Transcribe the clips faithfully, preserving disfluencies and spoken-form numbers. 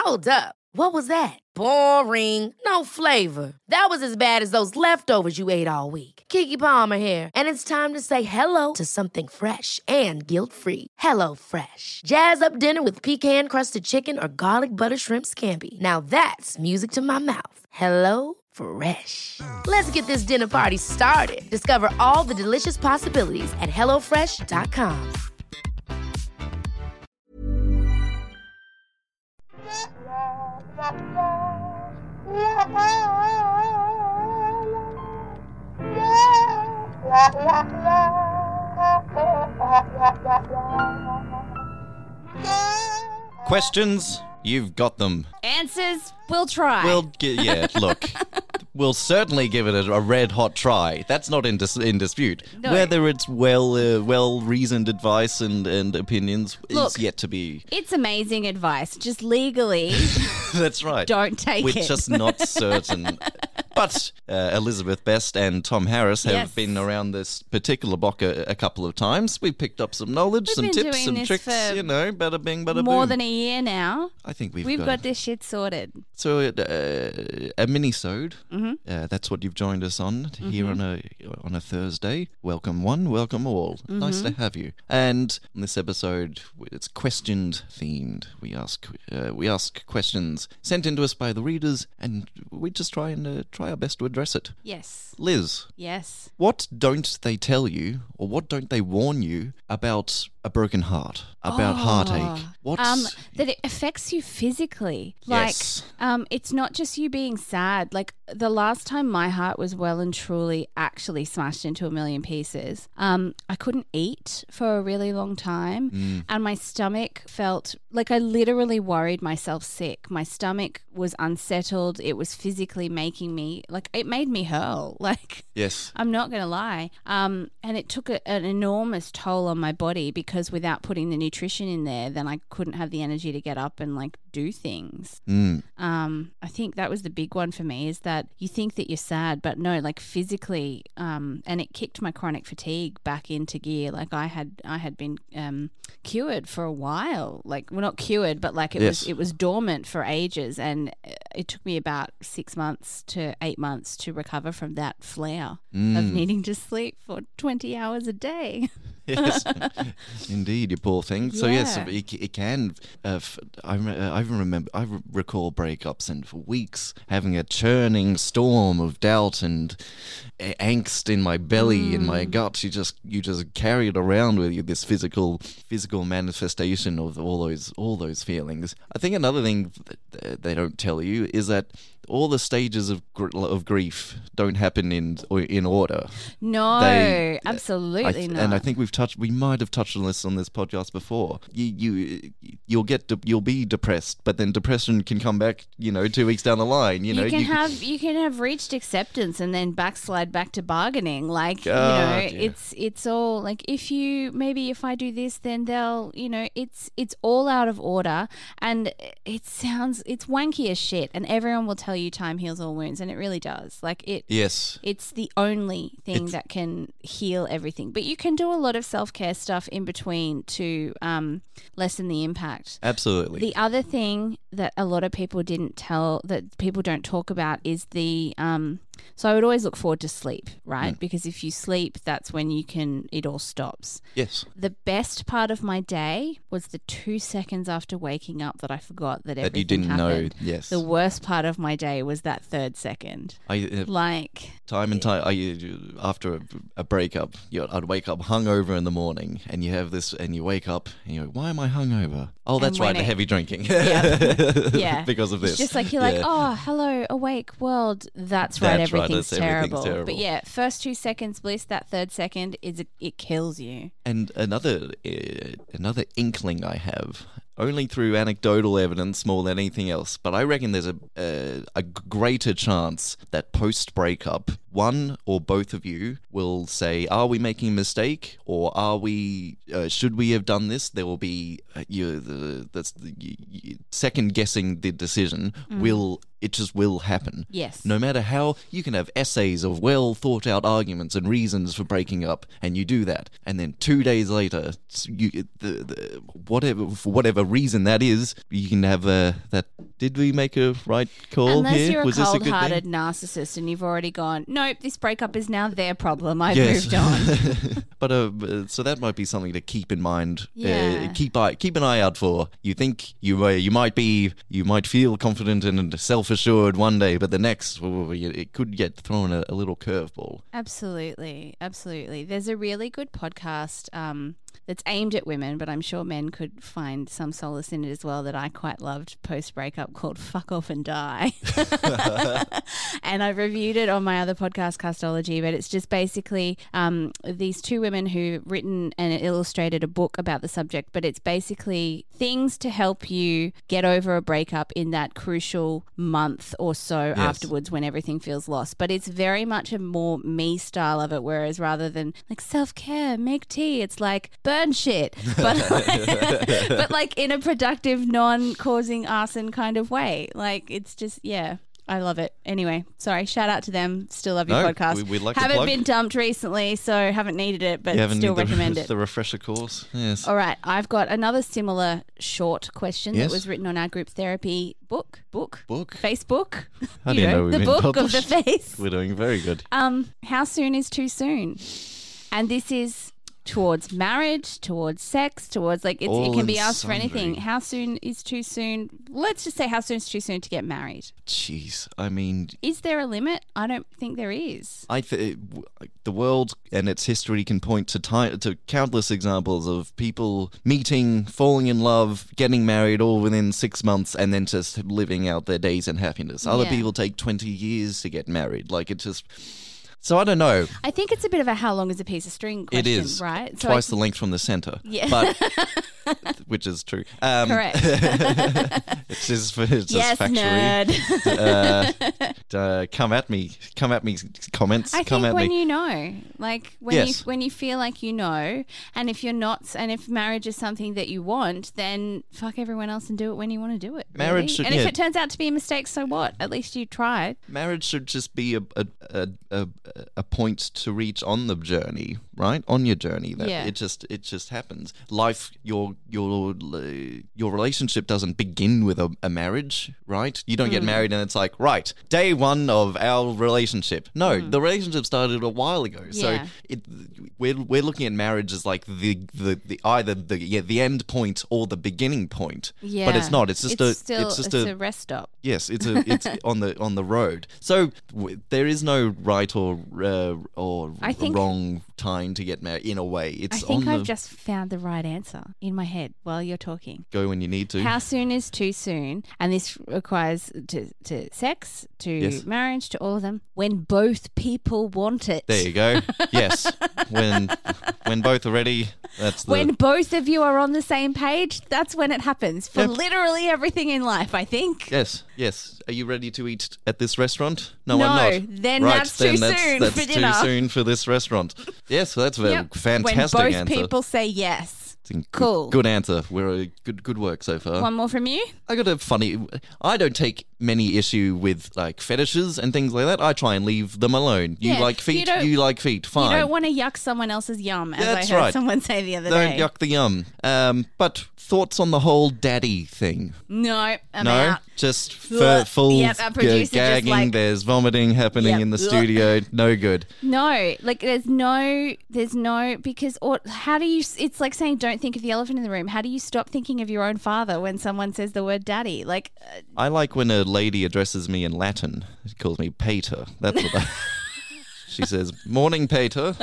Hold up. What was that? Boring. No flavor. That was as bad as those leftovers you ate all week. Keke Palmer here, and it's time to say hello to something fresh and guilt-free. Hello Fresh. Jazz up dinner with pecan-crusted chicken or garlic butter shrimp scampi. Now that's music to my mouth. Hello Fresh. Let's get this dinner party started. Discover all the delicious possibilities at hello fresh dot com. Questions? You've got them. Answers? We'll try. We'll g- yeah, look. We'll certainly give it a, a red hot try. That's not in, dis- in dispute. No. Whether it's well uh, well reasoned advice and, and opinions Look, is yet to be. It's amazing advice. Just legally, That's right. don't take We're it. just not certain. But uh, Elizabeth Best and Tom Harris have Yes. been around this particular block a, a couple of times. We've picked up some knowledge, We've some been tips, doing some this tricks. for You know, bada bing, bada boom. More than a year now. I think we've, We've got, got this shit sorted. So uh, a mini-sode, Mm-hmm. uh, that's what you've joined us on here on a on a Thursday. Welcome one, welcome all. Nice Mm-hmm. to have you. And in this episode, it's questioned themed. We ask uh, we ask questions sent in to us by the readers, and we just try and uh, try our best to address it. Yes. Liz, Yes. what don't they tell you, or what don't they warn you about a broken heart, about heartache? What? Um, that it affects you physically. Like, Yes. um, it's not just you being sad. Like the last time my heart was well and truly actually smashed into a million pieces, um, I couldn't eat for a really long time, Mm. and my stomach felt like I literally worried myself sick. My stomach was unsettled. It was physically making me like it made me hurl. Like. Yes. I'm not going to lie. Um, and it took a, an enormous toll on my body because without putting the nutrition in there, then I couldn't have the energy to get up and like do things. Mm. Um, I think that was the big one for me is that you think that you're sad, but no, like physically, um, and it kicked my chronic fatigue back into gear. Like I had, I had been um, cured for a while. Like, well, not cured, but like it Yes. was, it was dormant for ages, and it took me about six months to eight months to recover from that flare of Mm. needing to sleep for twenty hours a day. Yes, indeed, you poor thing. So yes, Yeah. it, it can. Uh, f- I, re- uh, I remember. I re- recall breakups and for weeks having a churning storm of doubt and a- angst in my belly, in my gut. You just you just carry it around with you. This physical physical manifestation of all those all those feelings. I think another thing that they don't tell you is that all the stages of gr- of grief don't happen in or in order. No, They- absolutely I th- not. And I think we've touched, we might have touched on this on this podcast before. You, you, you'll get, de- you'll be depressed, but then depression can come back. You know, two weeks down the line. You, you know, can have you can have reached acceptance and then backslide back to bargaining. Like you know, God, yeah. it's it's all like if you maybe if I do this, then they'll you know it's it's all out of order, and it sounds it's wanky as shit. And everyone will tell you time heals all wounds, and it really does. Like it. Yes. It's the only thing It's- that can heal everything. But you can do a lot of self-care stuff in between to um, lessen the impact. Absolutely. The other thing that a lot of people didn't tell, that people don't talk about, is the um, so I would always look forward to sleep, right? Mm. Because if you sleep, that's when you can, it all stops. yes. The best part of my day was the two seconds after waking up that I forgot that everything That you didn't know. happened. Yes. The worst part of my day was that third second. I, uh, Like, time and time, I, uh, after a, a breakup, you know, I'd wake up hungover in the morning, and you have this, and you wake up, and you go, "Why am I hungover? Oh, that's when right, the it- heavy drinking." Yeah. Yeah. because of this. it's just like you're like, Yeah. oh, hello, awake world. That's right, That's right, everything's, that's- everything's terrible. terrible. But yeah, first two seconds bliss, that third second is it kills you. And another uh, another inkling I have, only through anecdotal evidence more than anything else, but I reckon there's a a, a greater chance that post breakup, one or both of you will say, "Are we making a mistake, or are we? Uh, should we have done this?" There will be uh, you the that's the you, you, second guessing the decision. Will it just will happen? Yes. No matter how, you can have essays of well thought out arguments and reasons for breaking up, and you do that, and then two days later, you the, the whatever for whatever reason that is, you can have uh, that did we make a right call Unless here? you're a Was this a good cold-hearted thing? narcissist and you've already gone, nope, this breakup is now their problem. I've Yes. moved on. But uh, uh, so that might be something to keep in mind. Yeah. Uh, keep eye, keep an eye out for. You think you uh, you might be you might feel confident and self-assured one day, but the next oh, you- it could get thrown a, a little curveball. Absolutely, absolutely. There's a really good podcast um, that's aimed at women, but I'm sure men could find some solace in it as well that I quite loved post-breakup called Fuck Off and Die. And I reviewed it on my other podcast, Castology, but it's just basically um, these two women who've written and illustrated a book about the subject, but it's basically things to help you get over a breakup in that crucial month or so Yes. afterwards when everything feels lost. But it's very much a more me style of it, whereas rather than like self-care, make tea, it's like burn shit, but but like in a productive, non-causing arson kind of way. Like it's just, yeah. I love it. Anyway, sorry. Shout out to them. Still love your No, podcast. we- we'd like to haven't plug. been dumped recently, so haven't needed it, but You haven't still need the, recommend it. the refresher course. Yes. All right, I've got another similar short question Yes. that was written on our group therapy book, book, Book. Facebook. How You do you know know, we've the been book of published? the face. We're doing very good. Um, how soon is too soon? And this is towards marriage, towards sex, towards like it's, it All can be and asked for anything. sundry. How soon is too soon? Let's just say how soon is too soon to get married. Jeez, I mean, Is there a limit? I don't think there is. I th- the world and its history can point to ti- to countless examples of people meeting, falling in love, getting married all within six months, and then just living out their days in happiness. Other Yeah. people take twenty years to get married. Like it just. So I don't know. I think it's a bit of a how long is a piece of string question, It is right? So twice I- the length from the center. Yeah. But which is true. Um, Correct. It's just, it's just yes, factually. nerd. uh, uh, come at me. Come at me. Comments. I come think at when me. you know, like when Yes. you when you feel like you know, and if you're not, and if marriage is something that you want, then fuck everyone else and do it when you want to do it. really. Marriage should- and if yeah. it turns out to be a mistake, so what? At least you tried. Marriage should just be a a, a, a a point to reach on the journey, right? On your journey, that Yeah. it just it just happens. Life, your your your relationship doesn't begin with a, a marriage, right? You don't get Mm. married and it's like right day one of our relationship. No, the relationship started a while ago. So Mm. Yeah. it we're we're looking at marriage as like the the, the either the yeah the end point or the beginning point. Yeah, but it's not. It's just a still, it's just it's a a rest stop. Yes, it's a it's on the on the road. So w- there is no right or uh, or I think- wrong time to get married. In a way, I it's think on I've the just found the right answer in my head while you're talking. go when you need to. How soon is too soon? And this requires to, to sex, to Yes. marriage, to all of them. When both people want it. There you go. Yes, when when both are ready, that's the When both of you are on the same page, that's when it happens for Yep. literally everything in life, I think. yes yes. Are you ready to eat at this restaurant? No, No, I'm not. then right, that's then too that's, soon that's for too dinner. soon for this restaurant. Yes, that's a Yep. fantastic when both answer. people say yes. It's a good- Cool. Good answer. We're a good good work so far. One more from you? I got a funny. I don't take many issue with like fetishes and things like that. I try and leave them alone. You Yeah, like you feet, don't- you, like feet. Fine. You don't want to yuck someone else's yum, as That's I heard right. someone say the other Don't day. yuck the yum. Um, but thoughts on the whole daddy thing? No, I'm no, out. just Ugh. f- full Yep, our g- producer just gagging. like- There's vomiting happening Yep. in the Ugh. studio. No good. No, like there's no, there's no, because, or how do you, it's like saying don't think of the elephant in the room. How do you stop thinking of your own father when someone says the word daddy? Like, uh, I like when a lady addresses me in Latin. She calls me Pater. That's what I. She says, "Morning, Pater.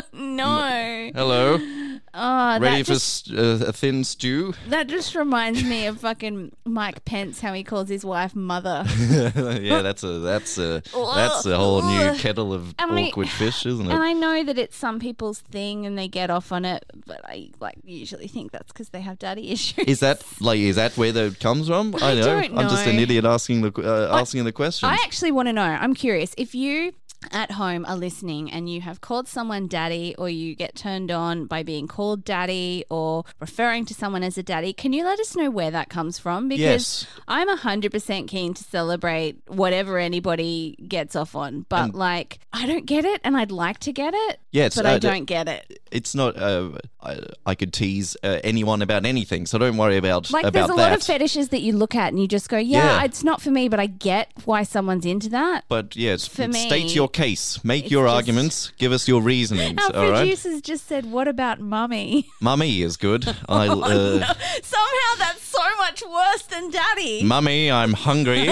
no. Hello. Oh, Ready that for just, st- uh, a thin stew?" that just reminds me of fucking Mike Pence, how he calls his wife mother. Yeah, that's a that's a that's a whole new Ugh. kettle of And I- awkward fish, isn't And it? I know that it's some people's thing and they get off on it, but I like usually think that's because they have daddy issues. Is that like is that where that comes from? I, I know. don't I'm just an know. idiot asking the uh, asking the question. I actually want to know. I'm curious. If you at home are listening and you have called someone daddy, or you get turned on by being called daddy or referring to someone as a daddy, can you let us know where that comes from? Because Yes. I'm one hundred percent keen to celebrate whatever anybody gets off on. But And- like, I don't get it and I'd like to get it, Yeah, it's, but uh, I don't get it. It's not. Uh, I, I could tease uh, anyone about anything, so don't worry about Like, about there's a that. lot of fetishes that you look at and you just go, yeah, Yeah. it's not for me, but I get why someone's into that. But yes, For me, state your case, make it's your just- arguments, give us your reasonings. Our all right, producers just said, what about mummy? mummy is good. I, Oh, uh, no. Somehow that's so much worse than daddy. Mummy, I'm hungry.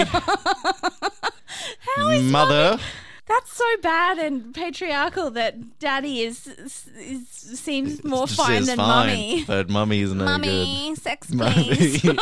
How is Mother. mummy- That's so bad and patriarchal that daddy is, is, is seems more Just fine is than fine, mummy. but mummy is no Mummy, sex Mummy. please. Oh,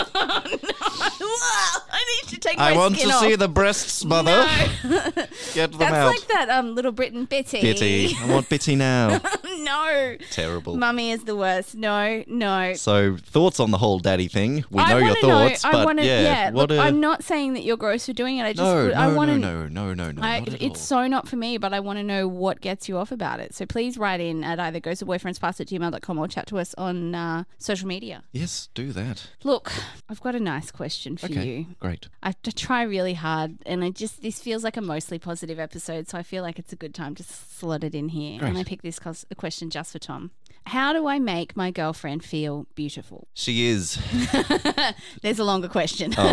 no. I need to take I my want skin to off. see the breasts, mother. No. Get them That's out. like that um Little Britain Bitty. Bitty. I want Bitty now. No. Terrible. Mummy is the worst. No, no. So, thoughts on the whole daddy thing? We I know your wanna thoughts, know, but I wanna, yeah, yeah. what Look, a I'm not saying that you're gross for doing it. I just, no, I no, want to. no, no, no, no, I, not at it's all. so not for me, but I want to know what gets you off about it. So please write in at either ghostofboyfriendspass at gmail dot com or chat to us on uh, social media. Yes, do that. Look, I've got a nice question for Okay, you. great. I have to try really hard, and I just this feels like a mostly positive episode, so I feel like it's a good time to slot it in here. Great. And I picked this cos- a question just for Tom. How do I make my girlfriend feel beautiful? She is. There's a longer question. Oh.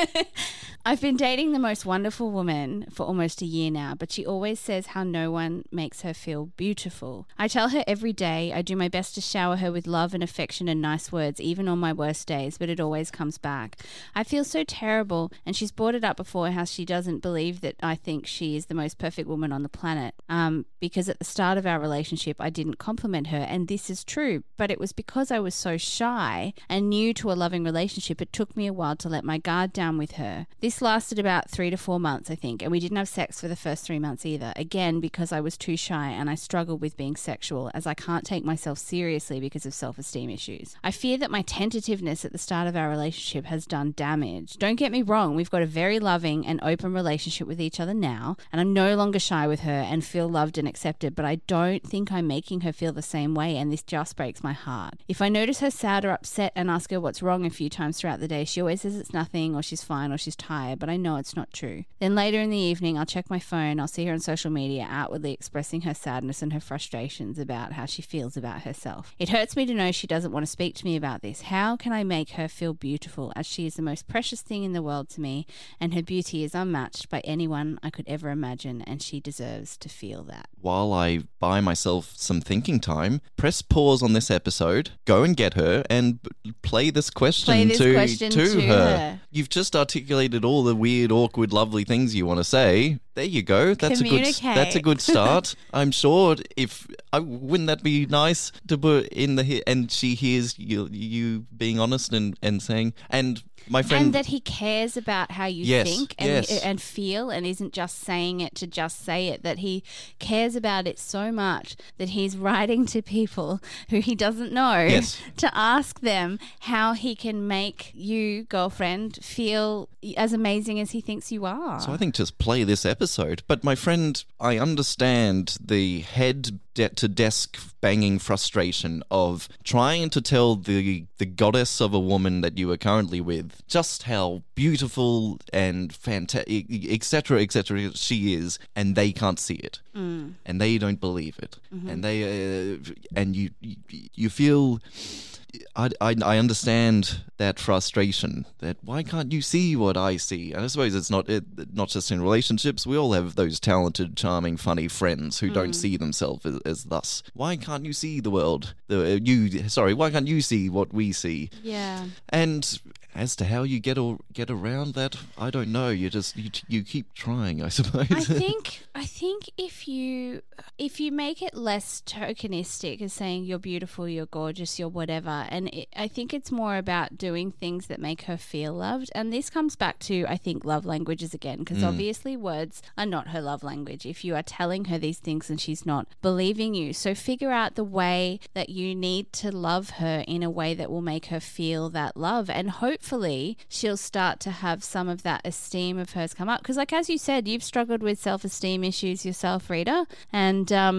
I've been dating the most wonderful woman for almost a year now, but she always says how no one makes her feel beautiful. I tell her every day I do my best to shower her with love and affection and nice words, even on my worst days, but it always comes back. I feel so terrible, and she's brought it up before how she doesn't believe that I think she is the most perfect woman on the planet, um, because at the start of our relationship I didn't compliment her, and this is true, but it was because I was so shy and new to a loving relationship. It took me a while to let my guard down with her. This lasted about three to four months, I think, and we didn't have sex for the first three months either. Again, because I was too shy and I struggled with being sexual, as I can't take myself seriously because of self-esteem issues. I fear that my tentativeness at the start of our relationship has done damage. Don't get me wrong, we've got a very loving and open relationship with each other now, and I'm no longer shy with her and feel loved and accepted, but I don't think I'm making her feel the same way, and this just breaks my heart. If I notice her sad or upset and ask her what's wrong a few times throughout the day, she always says it's nothing, or she's fine, or she's tired, but I know it's not true. Then later in the evening, I'll check my phone, I'll see her on social media outwardly expressing her sadness and her frustrations about how she feels about herself. It hurts me to know she doesn't want to speak to me about this. How can I make her feel beautiful, as she is the most precious thing in the world to me, and her beauty is unmatched by anyone I could ever imagine, and she deserves to feel that. While I buy myself some thinking time, press pause on this episode, go and get her, and b- play this question, Play this to, question to, to her. her. You've just articulated all the weird, awkward, lovely things you want to say. There you go. That's a good. Communicate. That's a good start. I'm sure. If I wouldn't that be nice to put in the he- and she hears you you being honest and and saying and. My friend, And that he cares about how you Yes, think and, yes. and feel, and isn't just saying it to just say it, that he cares about it so much that he's writing to people who he doesn't know Yes. to ask them how he can make you, girlfriend, feel as amazing as he thinks you are. So I think just play this episode. But my friend, I understand the head de- to desk banging frustration of trying to tell the the goddess of a woman that you are currently with just how beautiful and fantastic, et cetera, et cetera, she is, and they can't see it, Mm. and they don't believe it, Mm-hmm. and they uh, and you you, you feel. I, I, I understand that frustration, that why can't you see what I see? And I suppose it's not it, not just in relationships. We all have those talented, charming, funny friends who don't see themselves as, as thus. Why can't you see the world? The, you Sorry, why can't you see what we see? Yeah. And as to how you get or get around that, I don't know. You just you, you keep trying, I suppose. I think I think if you if you make it less tokenistic as saying you're beautiful, you're gorgeous, you're whatever, and it, I think it's more about doing things that make her feel loved. And this comes back to, I think, love languages again, because obviously words are not her love language. If you are telling her these things and she's not believing you, so figure out the way that you need to love her in a way that will make her feel that love, and hopefully she'll start to have some of that esteem of hers come up. Because like as you said, you've struggled with self-esteem issues yourself, Rita, and um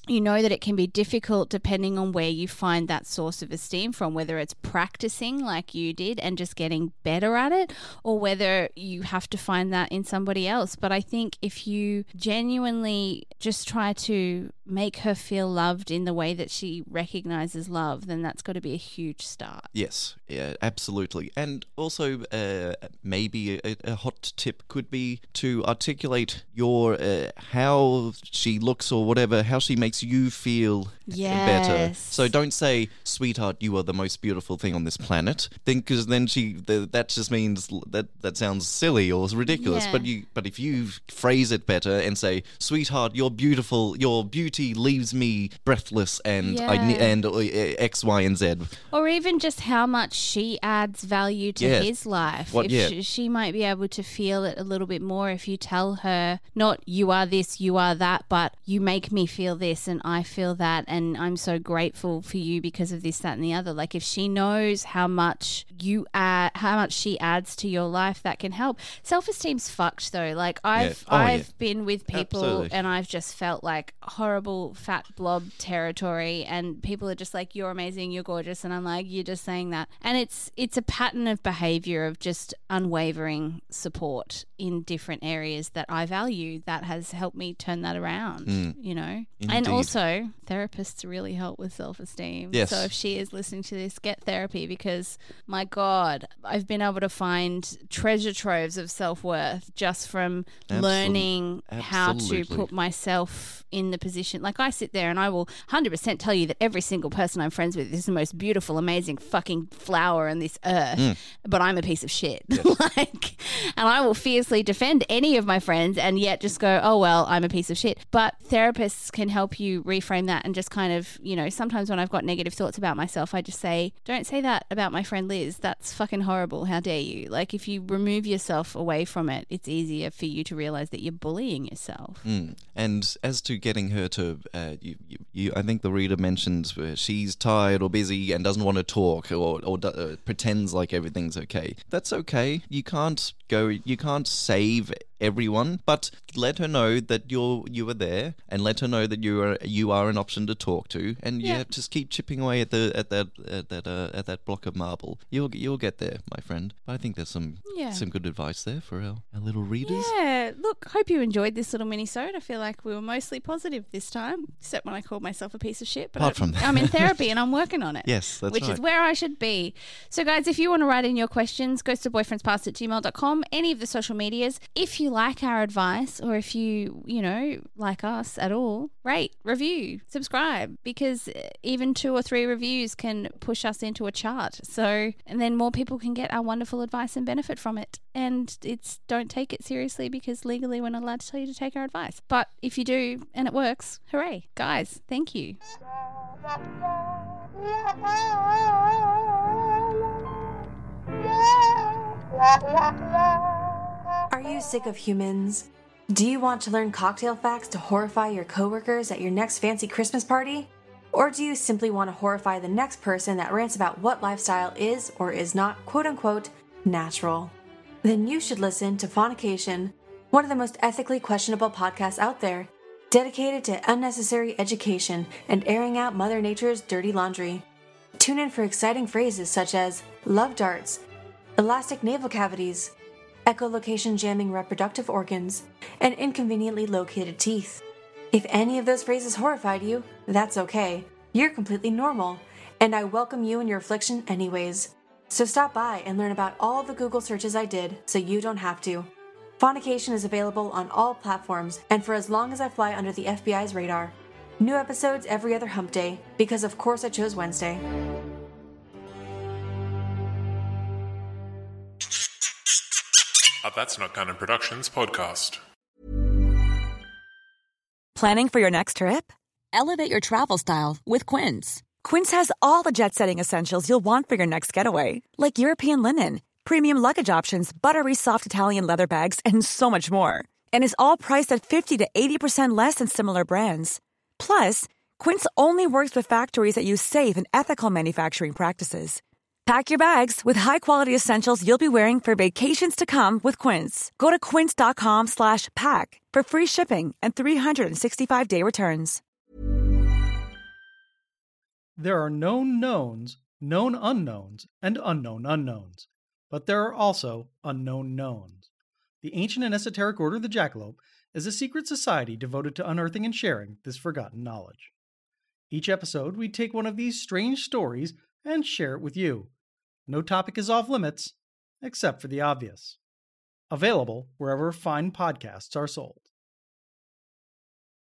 you know that it can be difficult depending on where you find that source of esteem from, whether it's practicing like you did and just getting better at it, or whether you have to find that in somebody else. But I think if you genuinely just try to make her feel loved in the way that she recognizes love, then that's got to be a huge start. Yes, yeah, absolutely. And also uh, maybe a, a hot tip could be to articulate your uh, how she looks or whatever, how she makes you feel yes. better. So don't say, sweetheart, you are the most beautiful thing on this planet. Then, because then she the, that just means that that sounds silly or ridiculous. Yeah. But you but if you phrase it better and say, sweetheart, you're beautiful. Your beauty leaves me breathless, and yeah. I ne- and uh, X, Y, and Z. Or even just how much she adds value to yeah. his life. What, if yeah. she, she might be able to feel it a little bit more if you tell her, not you are this, you are that, but you make me feel this and I feel that, and I'm so grateful for you because of this, that, and the other. Like if she knows how much you add, how much she adds to your life, that can help. Self-esteem's fucked though. Like I've yeah. oh, I've yeah. been with people Absolutely. and I've just felt like horrible fat blob territory, and people are just like, you're amazing, you're gorgeous, and I'm like, you're just saying that. And it's it's a pattern of behavior of just unwavering support in different areas that I value that has helped me turn that around, Mm. you know. Indeed. And also therapists really help with self-esteem. Yes. So if she is listening to this, get therapy, because my God, I've been able to find treasure troves of self-worth just from Absol- learning how to absolutely. put myself in the position. Like I sit there and I will one hundred percent tell you that every single person I'm friends with is the most beautiful, amazing fucking flower on this earth, Mm. but I'm a piece of shit. Yes. Like, and I will fiercely defend any of my friends and yet just go, oh, well, I'm a piece of shit. But therapists can help you reframe that and just kind of, you know, sometimes when I've got negative thoughts about myself, I just say, don't say that about my friend Liz. That's fucking horrible. How dare you? Like, if you remove yourself away from it, it's easier for you to realize that you're bullying yourself. Mm. And as to getting her to, uh, you, you, you, I think the reader mentions uh, she's tired or busy and doesn't want to talk, or, or uh, pretends like everything's okay. That's okay. You can't go, you can't save everyone, but let her know that you're you are there, and let her know that you are you are an option to talk to, and Yeah. yeah, just keep chipping away at the at that at that uh, at that block of marble. You'll you'll get there, my friend. I think there's some Yeah. some good advice there for our, our little readers. Yeah, look, hope you enjoyed this little mini-sode. I feel like we were mostly positive this time, except when I called myself a piece of shit. But Apart I, from that. I'm in therapy and I'm working on it. Yes, that's which right. is where I should be. So, guys, if you want to write in your questions, ghost of boyfriends past at gmail dot com, any of the social medias. If you like our advice, or if you, you know, like us at all, rate, review, subscribe, because even two or three reviews can push us into a chart. So, and then more people can get our wonderful advice and benefit from it. And it's, don't take it seriously, because legally we're not allowed to tell you to take our advice. But if you do and it works, hooray. Guys, thank you. Are you sick of humans? Do you want to learn cocktail facts to horrify your coworkers at your next fancy Christmas party? Or do you simply want to horrify the next person that rants about what lifestyle is or is not quote-unquote natural? Then you should listen to Faunication, one of the most ethically questionable podcasts out there, dedicated to unnecessary education and airing out Mother Nature's dirty laundry. Tune in for exciting phrases such as love darts, elastic navel cavities, echolocation jamming reproductive organs, and inconveniently located teeth. If any of those phrases horrified you, that's okay. You're completely normal, and I welcome you in your affliction anyways. So stop by and learn about all the Google searches I did so you don't have to. Faunication is available on all platforms and for as long as I fly under the F B I's radar. New episodes every other hump day, because of course I chose Wednesday. A That's Not Canon Productions podcast. Planning for your next trip? Elevate your travel style with Quince. Quince has all the jet-setting essentials you'll want for your next getaway, like European linen, premium luggage options, buttery soft Italian leather bags, and so much more. And is all priced at fifty to eighty percent less than similar brands. Plus, Quince only works with factories that use safe and ethical manufacturing practices. Pack your bags with high-quality essentials you'll be wearing for vacations to come with Quince. Go to quince.com slash pack for free shipping and three sixty-five day returns. There are known knowns, known unknowns, and unknown unknowns. But there are also unknown knowns. The ancient and esoteric Order of the Jackalope is a secret society devoted to unearthing and sharing this forgotten knowledge. Each episode, we take one of these strange stories and share it with you. No topic is off limits, except for the obvious. Available wherever fine podcasts are sold.